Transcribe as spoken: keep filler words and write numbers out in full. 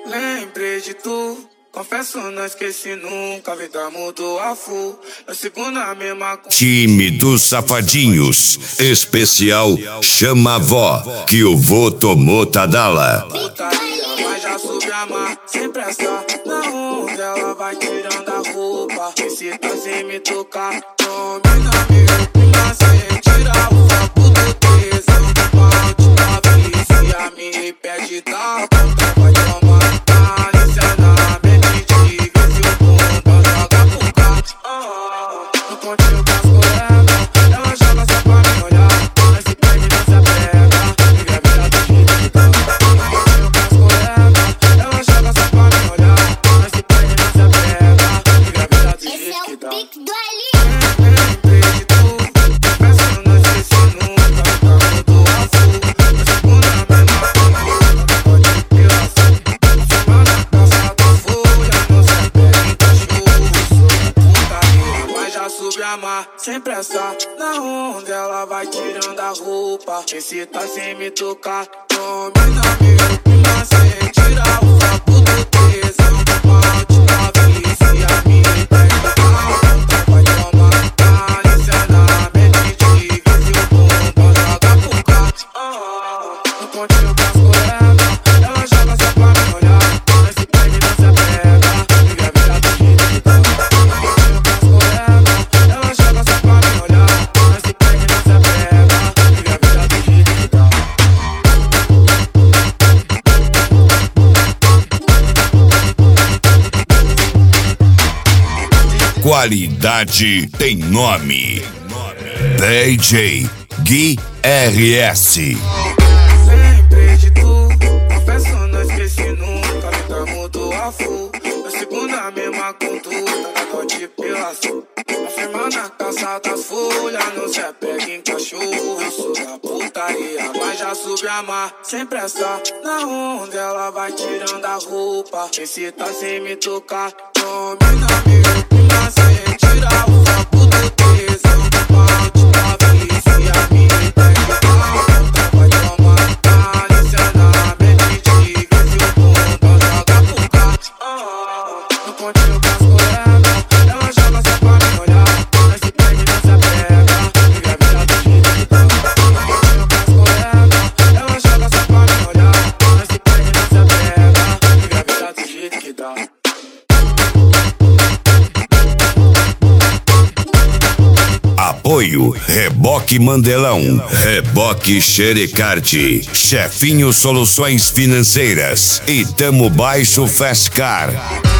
Lembrei de tu, confesso não esqueci nunca, a vida mudou a full. Eu sigo na mesma. Time dos Safadinhos, especial Chama a Vó, que o vô tomou Tadala. Putaria, mas já soube amar, sem pressa. Na onda ela vai tirando a roupa, excita sem me tocar. Tome na minha prima sem tirar o sapo do tesão. Malte da vicia, me pede da ponta, vai tomar. Sem pressa, na onda ela vai tirando a roupa, excita sem me tocar. Tome na minha prima sem tirar o sapo do tesão. Malte da vicia, me pede da ponta, vai tomar. Carícia na mente, vê se o bumbum joga pro cá. No pontinho das colegas, ela joga só pra me olhar. Mas se pede, não se pega, vive a vida do jeito que tá. Qualidade tem nome. D J Gui R S. Lembrei de tu, confesso não esqueci nunca, a vida mudou a full. Eu sigo na mesma cultura, na noite pela sul. Afirma na caça das folhas, não se apega em cachorro. Eu sou da putaria, mas já soube amar, sem pressa. Na onda ela vai tirando a roupa, excita sem me tocar. Tome na minha prima sem tirar o sapo do tesão. Malte da vicia, me pede da ponta, vai tomar. Carícia na mente, vê se o bumbum joga pro cá. No pontinho das colegas, ela joga só pra me olhar. Mas se pede, não se apega, vive a vida do jeito que tá. No pontinho das colegas, ela joga só pra me olhar. Mas se pede, não se apega, vive a vida do jeito que dá. Apoio Reboque Mandelão, Reboque Xerecard, Chefinho Soluções Financeiras e Tamo Baixo Fastcar.